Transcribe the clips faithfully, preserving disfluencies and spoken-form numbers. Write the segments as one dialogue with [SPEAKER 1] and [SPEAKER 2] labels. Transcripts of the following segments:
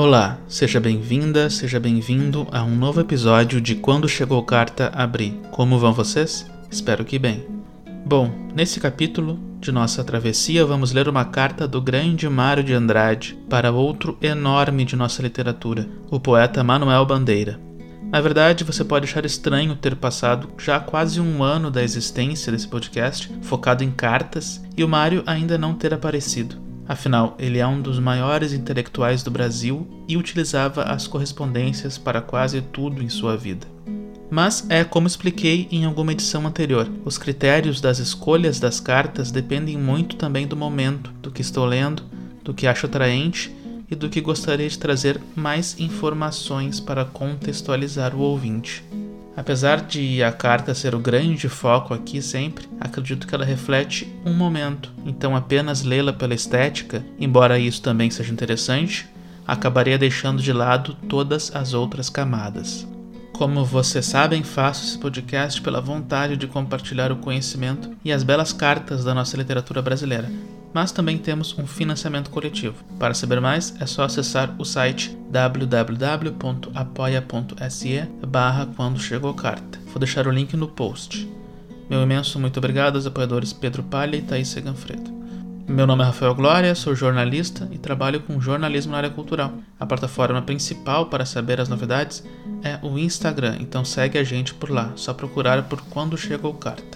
[SPEAKER 1] Olá, seja bem-vinda, seja bem-vindo a um novo episódio de Quando Chegou Carta, Abri. Como vão vocês? Espero que bem. Bom, nesse capítulo de nossa travessia vamos ler uma carta do grande Mário de Andrade para outro enorme de nossa literatura, o poeta Manuel Bandeira. Na verdade, você pode achar estranho ter passado já quase um ano da existência desse podcast, focado em cartas, e o Mário ainda não ter aparecido. Afinal, ele é um dos maiores intelectuais do Brasil e utilizava as correspondências para quase tudo em sua vida. Mas é como expliquei em alguma edição anterior, os critérios das escolhas das cartas dependem muito também do momento, do que estou lendo, do que acho atraente e do que gostaria de trazer mais informações para contextualizar o ouvinte. Apesar de a carta ser o grande foco aqui sempre, acredito que ela reflete um momento, então apenas lê-la pela estética, embora isso também seja interessante, acabaria deixando de lado todas as outras camadas. Como vocês sabem, faço esse podcast pela vontade de compartilhar o conhecimento e as belas cartas da nossa literatura brasileira, mas também temos um financiamento coletivo. Para saber mais, é só acessar o site w w w ponto apoia ponto s e barra quando chegou carta. Vou deixar o link no post. Meu imenso muito obrigado aos apoiadores Pedro Palha e Thaís Seganfredo. Meu nome é Rafael Glória, sou jornalista e trabalho com jornalismo na área cultural. A plataforma principal para saber as novidades é o Instagram, então segue a gente por lá, só procurar por Quando Chegou Carta.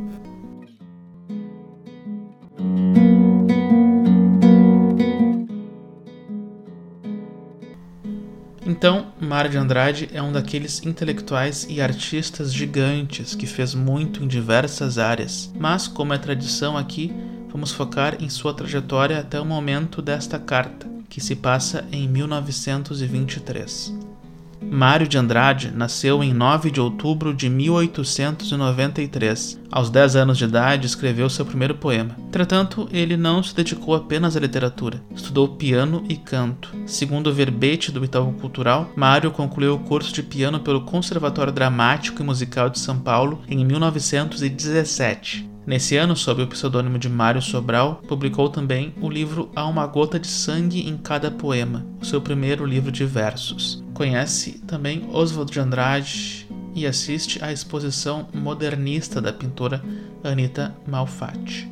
[SPEAKER 1] Então, Mário de Andrade é um daqueles intelectuais e artistas gigantes que fez muito em diversas áreas, mas, como é tradição aqui, vamos focar em sua trajetória até o momento desta carta, que se passa em mil novecentos e vinte e três. Mário de Andrade nasceu em nove de outubro de mil oitocentos e noventa e três. Aos dez anos de idade, escreveu seu primeiro poema. Entretanto, ele não se dedicou apenas à literatura. Estudou piano e canto. Segundo o verbete do Itaú Cultural, Mário concluiu o curso de piano pelo Conservatório Dramático e Musical de São Paulo em mil novecentos e dezessete. Nesse ano, sob o pseudônimo de Mário Sobral, publicou também o livro Há uma Gota de Sangue em Cada Poema, o seu primeiro livro de versos. Conhece também Oswald de Andrade e assiste à exposição modernista da pintora Anita Malfatti.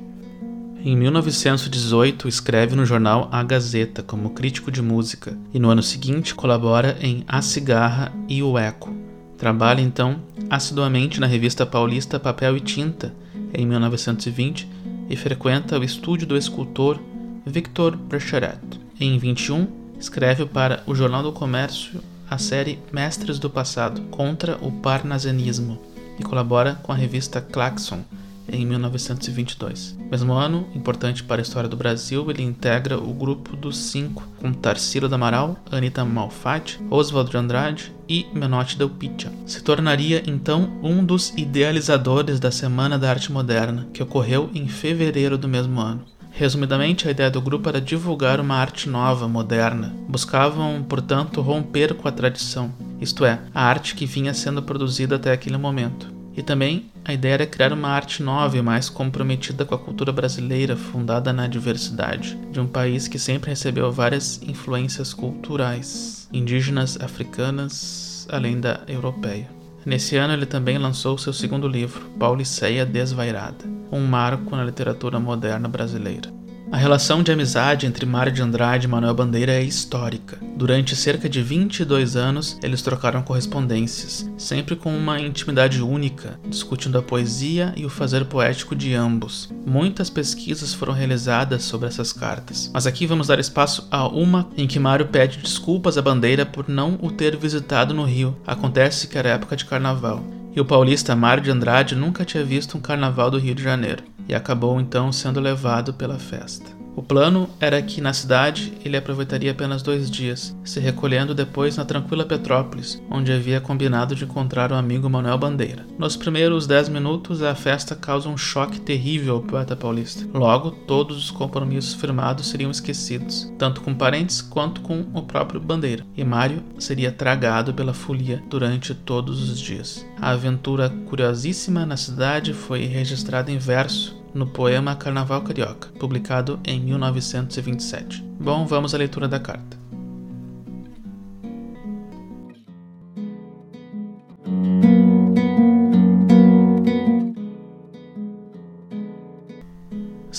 [SPEAKER 1] Em mil novecentos e dezoito, escreve no jornal A Gazeta como crítico de música e no ano seguinte colabora em A Cigarra e O Eco. Trabalha então assiduamente na revista paulista Papel e Tinta, em mil novecentos e vinte, e frequenta o estúdio do escultor Victor Brecheret. Em vinte e um, escreve para o Jornal do Comércio a série Mestres do Passado, contra o parnasianismo, e colabora com a revista Claxon, em mil novecentos e vinte e dois. Mesmo ano, importante para a história do Brasil, ele integra o Grupo dos Cinco, com Tarsila do Amaral, Anita Malfatti, Oswald de Andrade e Menotti Del Pitta. Se tornaria, então, um dos idealizadores da Semana da Arte Moderna, que ocorreu em fevereiro do mesmo ano. Resumidamente, a ideia do grupo era divulgar uma arte nova, moderna. Buscavam, portanto, romper com a tradição, isto é, a arte que vinha sendo produzida até aquele momento. E também a ideia era criar uma arte nova e mais comprometida com a cultura brasileira, fundada na diversidade, de um país que sempre recebeu várias influências culturais, indígenas, africanas, além da europeia. Nesse ano ele também lançou seu segundo livro, Pauliceia Desvairada, um marco na literatura moderna brasileira. A relação de amizade entre Mário de Andrade e Manuel Bandeira é histórica. Durante cerca de vinte e dois anos, eles trocaram correspondências, sempre com uma intimidade única, discutindo a poesia e o fazer poético de ambos. Muitas pesquisas foram realizadas sobre essas cartas, mas aqui vamos dar espaço a uma em que Mário pede desculpas a Bandeira por não o ter visitado no Rio. Acontece que era época de carnaval, e o paulista Mário de Andrade nunca tinha visto um carnaval do Rio de Janeiro, e acabou então sendo levado pela festa. O plano era que na cidade ele aproveitaria apenas dois dias, se recolhendo depois na tranquila Petrópolis, onde havia combinado de encontrar o amigo Manuel Bandeira. Nos primeiros dez minutos, a festa causa um choque terrível ao poeta paulista. Logo, todos os compromissos firmados seriam esquecidos, tanto com parentes quanto com o próprio Bandeira, e Mário seria tragado pela folia durante todos os dias. A aventura curiosíssima na cidade foi registrada em verso no poema Carnaval Carioca, publicado em mil novecentos e vinte e sete. Bom, vamos à leitura da carta.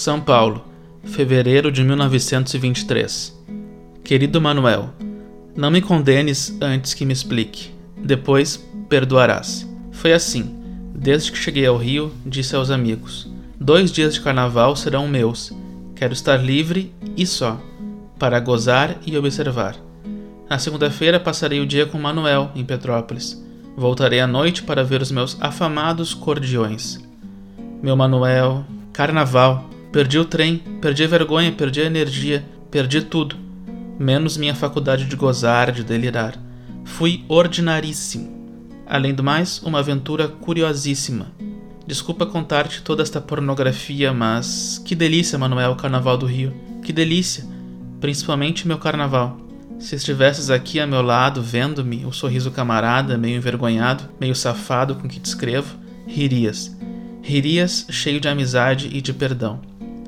[SPEAKER 1] São Paulo, fevereiro de mil novecentos e vinte e três. Querido Manuel, não me condenes antes que me explique. Depois perdoarás. Foi assim. Desde que cheguei ao Rio, disse aos amigos: dois dias de carnaval serão meus. Quero estar livre e só, para gozar e observar. Na segunda-feira passarei o dia com Manuel, em Petrópolis. Voltarei à noite para ver os meus afamados cordiões. Meu Manuel, carnaval. Perdi o trem, perdi a vergonha, perdi a energia, perdi tudo. Menos minha faculdade de gozar, de delirar. Fui ordinaríssimo. Além do mais, uma aventura curiosíssima. Desculpa contar-te toda esta pornografia, mas... que delícia, Manuel, o Carnaval do Rio. Que delícia. Principalmente meu carnaval. Se estivesses aqui a meu lado, vendo-me, o sorriso camarada, meio envergonhado, meio safado com que te escrevo, ririas. Ririas cheio de amizade e de perdão.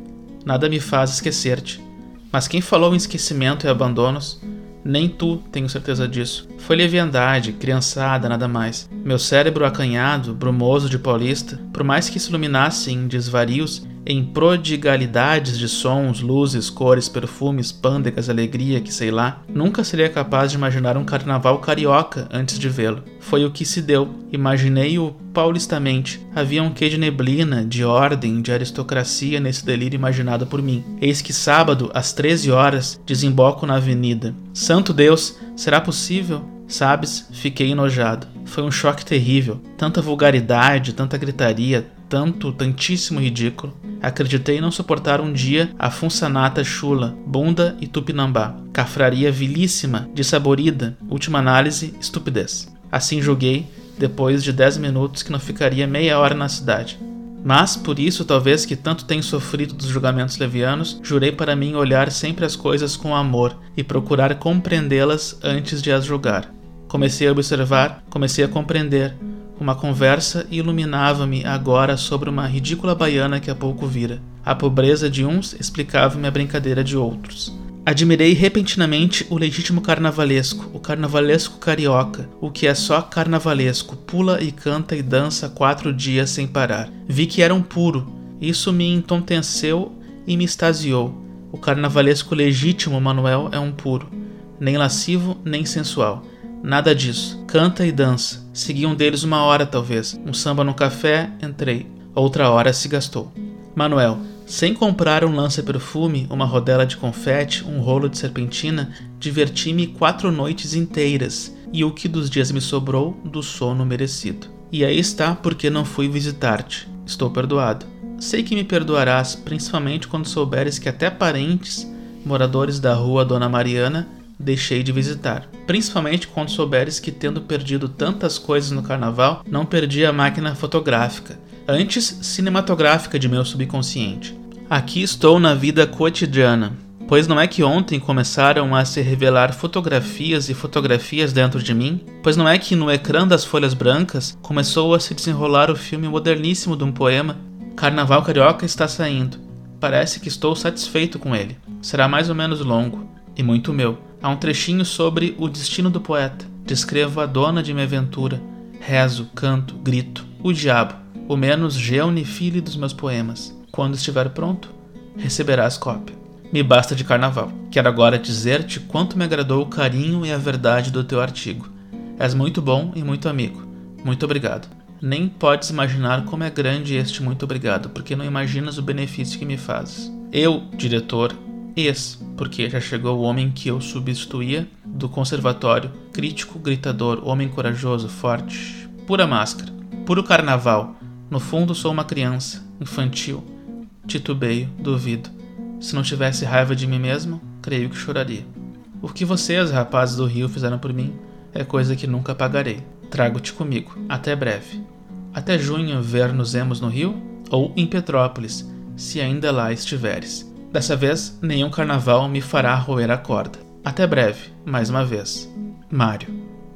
[SPEAKER 1] Nada me faz esquecer-te. Mas quem falou em esquecimento e abandonos? Nem tu, tenho certeza disso. Foi leviandade, criançada, nada mais. Meu cérebro acanhado, brumoso de paulista, por mais que se iluminasse em desvarios, em prodigalidades de sons, luzes, cores, perfumes, pândegas, alegria, que sei lá, nunca seria capaz de imaginar um carnaval carioca antes de vê-lo. Foi o que se deu. Imaginei-o paulistamente. Havia um quê de neblina, de ordem, de aristocracia nesse delírio imaginado por mim. Eis que sábado, às treze horas, desemboco na avenida. Santo Deus, será possível? Sabes, fiquei enojado. Foi um choque terrível. Tanta vulgaridade, tanta gritaria, tanto, tantíssimo ridículo. Acreditei não suportar um dia a funçanata chula, bunda e tupinambá. Cafraria vilíssima, dissaborida, última análise, estupidez. Assim julguei, depois de dez minutos, que não ficaria meia hora na cidade. Mas, por isso, talvez que tanto tenho sofrido dos julgamentos levianos, jurei para mim olhar sempre as coisas com amor e procurar compreendê-las antes de as julgar. Comecei a observar, comecei a compreender. Uma conversa iluminava-me agora sobre uma ridícula baiana que há pouco vira. A pobreza de uns explicava-me a brincadeira de outros. Admirei repentinamente o legítimo carnavalesco, o carnavalesco carioca, o que é só carnavalesco, pula e canta e dança quatro dias sem parar. Vi que era um puro. Isso me entonteceu e me extasiou. O carnavalesco legítimo, Manuel, é um puro. Nem lascivo, nem sensual. Nada disso. Canta e dança. Segui um deles uma hora, talvez. Um samba no café, entrei. Outra hora se gastou. Manuel, sem comprar um lança-perfume, uma rodela de confete, um rolo de serpentina, diverti-me quatro noites inteiras, e o que dos dias me sobrou, do sono merecido. E aí está porque não fui visitar-te. Estou perdoado. Sei que me perdoarás, principalmente quando souberes que até parentes, moradores da rua Dona Mariana, deixei de visitar. Principalmente quando souberes que, tendo perdido tantas coisas no carnaval, não perdi a máquina fotográfica, antes cinematográfica de meu subconsciente. Aqui estou na vida cotidiana, pois não é que ontem começaram a se revelar fotografias e fotografias dentro de mim? Pois não é que no ecrã das folhas brancas começou a se desenrolar o filme moderníssimo de um poema? Carnaval Carioca está saindo. Parece que estou satisfeito com ele. Será mais ou menos longo, e muito meu. Há um trechinho sobre o destino do poeta. Descrevo a dona de minha aventura. Rezo, canto, grito. O diabo, o menos geune filho dos meus poemas. Quando estiver pronto, receberás cópia. Me basta de carnaval. Quero agora dizer-te quanto me agradou o carinho e a verdade do teu artigo. És muito bom e muito amigo. Muito obrigado. Nem podes imaginar como é grande este muito obrigado, porque não imaginas o benefício que me fazes. Eu, diretor, ex, porque já chegou o homem que eu substituía, do conservatório, crítico, gritador, homem corajoso, forte, pura máscara, puro carnaval. No fundo sou uma criança, infantil, titubeio, duvido. Se não tivesse raiva de mim mesmo, creio que choraria. O que vocês, rapazes do Rio, fizeram por mim é coisa que nunca pagarei. Trago-te comigo. Até breve. Até junho ver-nos-emos no Rio ou em Petrópolis, se ainda lá estiveres. Dessa vez, nenhum carnaval me fará roer a corda. Até breve, mais uma vez. Mário.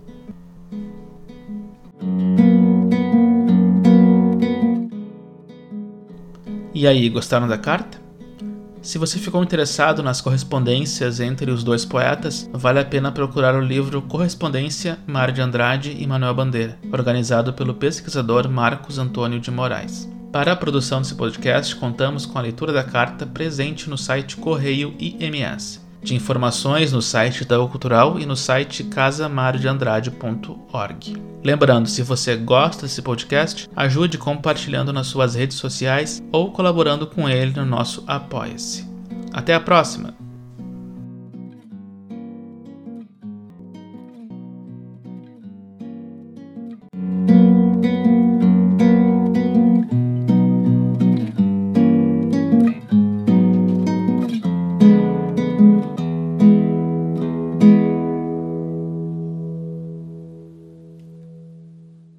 [SPEAKER 1] E aí, gostaram da carta? Se você ficou interessado nas correspondências entre os dois poetas, vale a pena procurar o livro Correspondência, Mário de Andrade e Manuel Bandeira, organizado pelo pesquisador Marcos Antônio de Moraes. Para a produção desse podcast, contamos com a leitura da carta presente no site Correio I M S. De informações no site da Cultural e no site casa mar de andrade ponto org. Lembrando, se você gosta desse podcast, ajude compartilhando nas suas redes sociais ou colaborando com ele no nosso Apoia-se. Até a próxima!